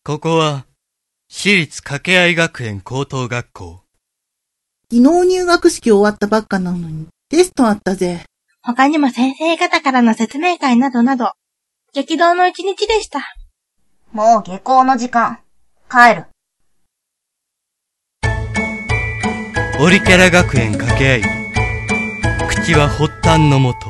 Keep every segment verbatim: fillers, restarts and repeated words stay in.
ここは、私立掛合学園高等学校。 昨日入学式終わったばっかなのに、テストあったぜ。 他にも先生方からの説明会などなど、激動の一日でした。 もう下校の時間。帰る。 オリキャラ学園掛け合い。口は発端のもと。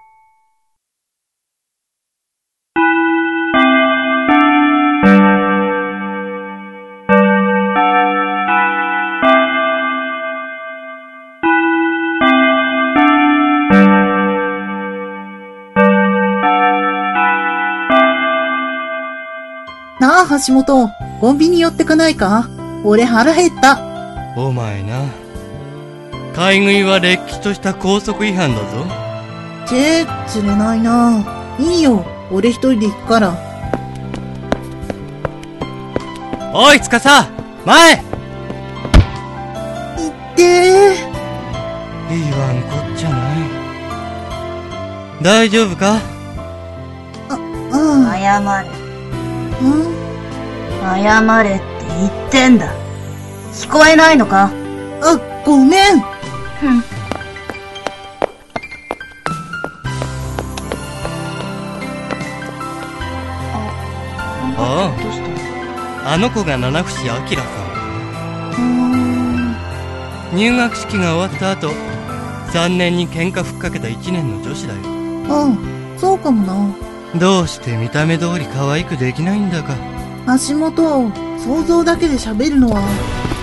なあ、橋本、コンビニ寄ってかないか？俺腹減った。 お前な。買い食いはれっきとした校則違反だぞ。 チェー、釣れないな。いいよ、俺一人で行くから。 おい、つかさ、前！ 行ってー。言わんこっちゃない。大丈夫か？ あ、うん。 謝れ。 うん？ 謝れって言ってんだ。聞こえないのか？ あ、ごめん。 ふん。 ああ、 どうした？ あの子が七伏明さん。 うーん。 入学式が終わった後、さんねんに喧嘩ふっかけたいちねんの女子だよ。 あ、そうかもな。 どうして見た目通り可愛くできないんだか。 橋本、想像だけで喋るのは。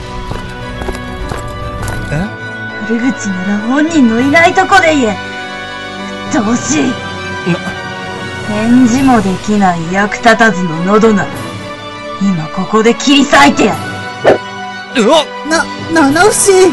え？ 悪口なら本人のいないとこで言え。うっとうしい。 な、 返事もできない役立たずの喉なら、今ここで切り裂いてやる。 うわっ！ な、七伏。 え？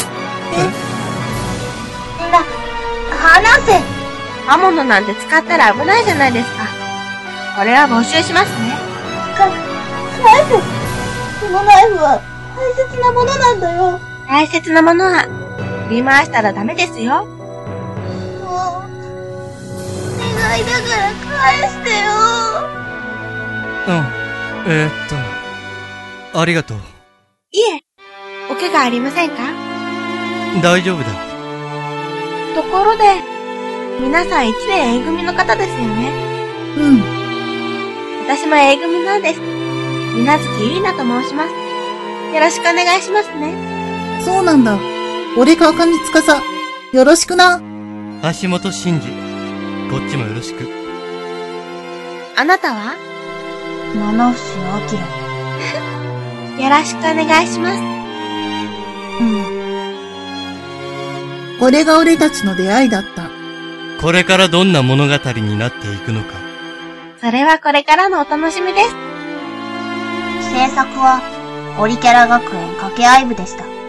な、話せ。 刃物なんて使ったら危ないじゃないですか。これは没収しますね。 か、ナイフ。このナイフは大切なものなんだよ。 大切なものは振り回したらダメですよ。 もう、お願いだから返してよ。 うん。えー、っと、ありがとう。 いえ、お怪我ありませんか？ 大丈夫だ。 ところで、皆さん一年 A 組の方ですよね。 うん。 私も A 組なんです。水無月ゆいなと申します。よろしくお願いしますね。 そうなんだ。俺川上司。よろしくな。 橋本真二。こっちもよろしく。 あなたは？ 七伏明。 よろしくお願いします。 うん。 これが俺たちの出会いだった。 これからどんな物語になっていくのか。 それはこれからのお楽しみです。 制作は、オリキャラ学園掛け合い部でした。